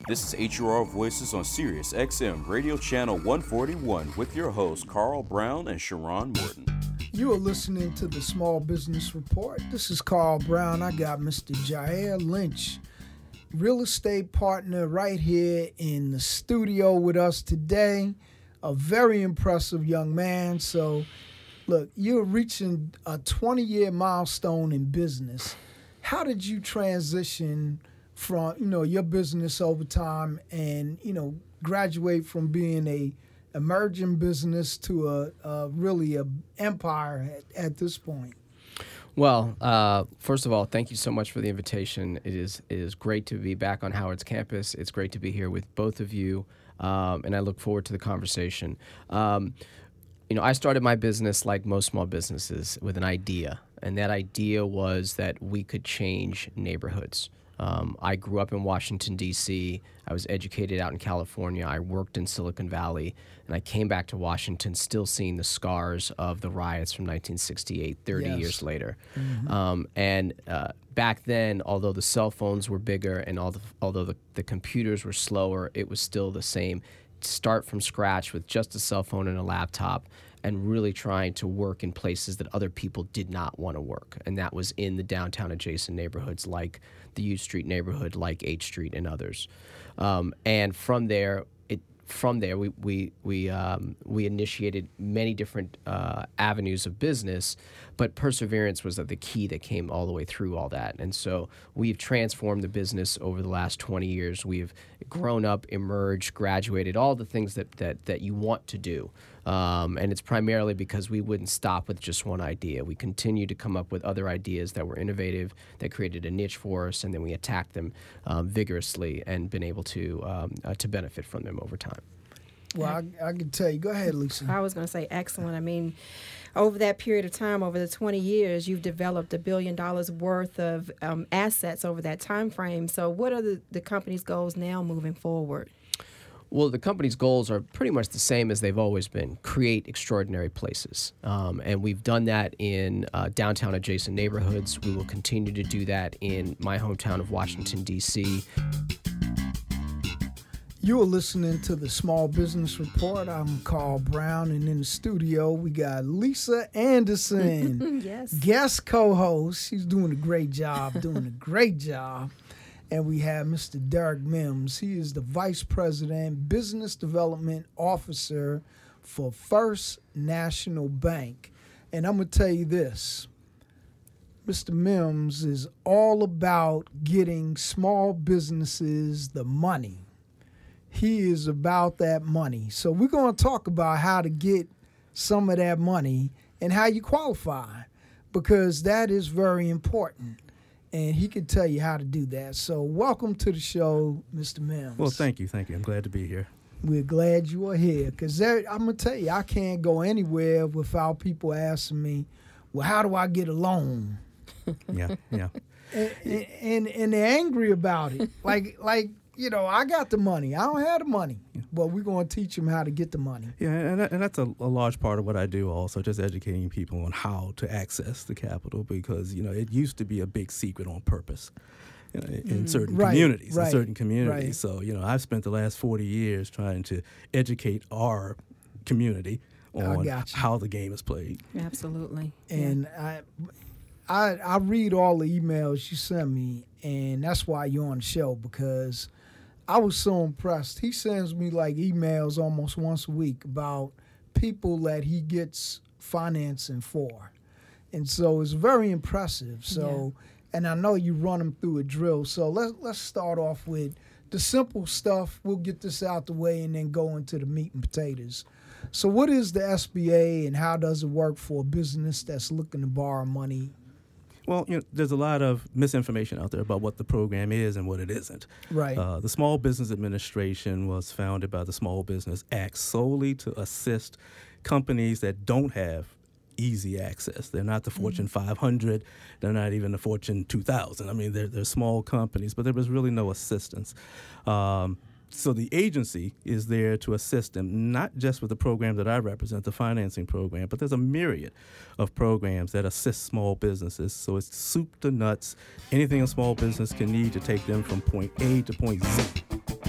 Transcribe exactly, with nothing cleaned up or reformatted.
This is H U R Voices on Sirius X M Radio Channel one forty-one with your hosts Carl Brown and Sharon Morton. You are listening to the Small Business Report. This is Carl Brown. I got Mister Jair Lynch, real estate partner, right here in the studio with us today. A very impressive young man. So, look, you're reaching a twenty-year milestone in business. How did you transition from, you know, your business over time and, you know, graduate from being a emerging business to a, a really a empire at, at this point? Well, uh, first of all, thank you so much for the invitation. It is it is great to be back on Howard's campus. It's great to be here with both of you, um, and I look forward to the conversation. Um, you know, I started my business like most small businesses with an idea, and that idea was that we could change neighborhoods. Um, I grew up in Washington, D C I was educated out in California. I worked in Silicon Valley, and I came back to Washington still seeing the scars of the riots from nineteen sixty-eight, thirty Yes. years later. Mm-hmm. Um, and uh, back then, although the cell phones were bigger and all the, although the, the computers were slower, it was still the same. Start from scratch with just a cell phone and a laptop, and really trying to work in places that other people did not want to work. And that was in the downtown adjacent neighborhoods like the U Street neighborhood, like H Street and others. Um, and from there, it from there we we we um, we initiated many different uh, avenues of business, but perseverance was the key that came all the way through all that. And so we've transformed the business over the last twenty years. We've grown up, emerged, graduated, all the things that that that you want to do. Um, and it's primarily because we wouldn't stop with just one idea. We continued to come up with other ideas that were innovative, that created a niche for us, and then we attacked them um, vigorously and been able to um, uh, to benefit from them over time. Well, I, I can tell you. Go ahead, Lisa. I was going to say excellent. I mean, over that period of time, over the twenty years, you've developed a billion dollars worth of um, assets over that time frame. So what are the, the company's goals now moving forward? Well, the company's goals are pretty much the same as they've always been: create extraordinary places. Um, and we've done that in uh, downtown adjacent neighborhoods. We will continue to do that in my hometown of Washington, D C You are listening to the Small Business Report. I'm Carl Brown, and in the studio we got Lisa Anderson, Yes. guest co-host. She's doing a great job, doing a great job. And we have Mister Derek Mims. He is the Vice President, Business Development Officer for First National Bank. And I'm going to tell you this. Mister Mims is all about getting small businesses the money. He is about that money. So we're going to talk about how to get some of that money and how you qualify, because that is very important. And he can tell you how to do that. So welcome to the show, Mister Mims. Well, thank you. Thank you. I'm glad to be here. We're glad you are here, because I'm going to tell you, I can't go anywhere without people asking me, well, how do I get a loan? Yeah, yeah. and, and and they're angry about it. Like, like you know, I got the money. I don't have the money. Yeah. But we're going to teach them how to get the money. Yeah, and, that- and that's a, a large part of what I do also, just educating people on how to access the capital, because, you know, it used to be a big secret on purpose, you know, in certain Right, communities, right, in certain communities. right. So, you know, I've spent the last forty years trying to educate our community on got you. how the game is played. Absolutely. And I, I I read all the emails you sent me, and that's why you're on the show, because I was so impressed. He sends me like emails almost once a week about people that he gets financing for. And so it's very impressive. So, and I know you run them through a drill. So let's let's start off with the simple stuff. We'll get this out the way and then go into the meat and potatoes. So what is the S B A, and how does it work for a business that's looking to borrow money? Well, you know, there's a lot of misinformation out there about what the program is and what it isn't. Right. Uh, the Small Business Administration was founded by the Small Business Act solely to assist companies that don't have easy access. They're not the Fortune five hundred. They're not even the Fortune two thousand. I mean, they're, they're small companies, but there was really no assistance. Um, So the agency is there to assist them, not just with the program that I represent, the financing program, but there's a myriad of programs that assist small businesses. So it's soup to nuts, anything a small business can need to take them from point A to point Z.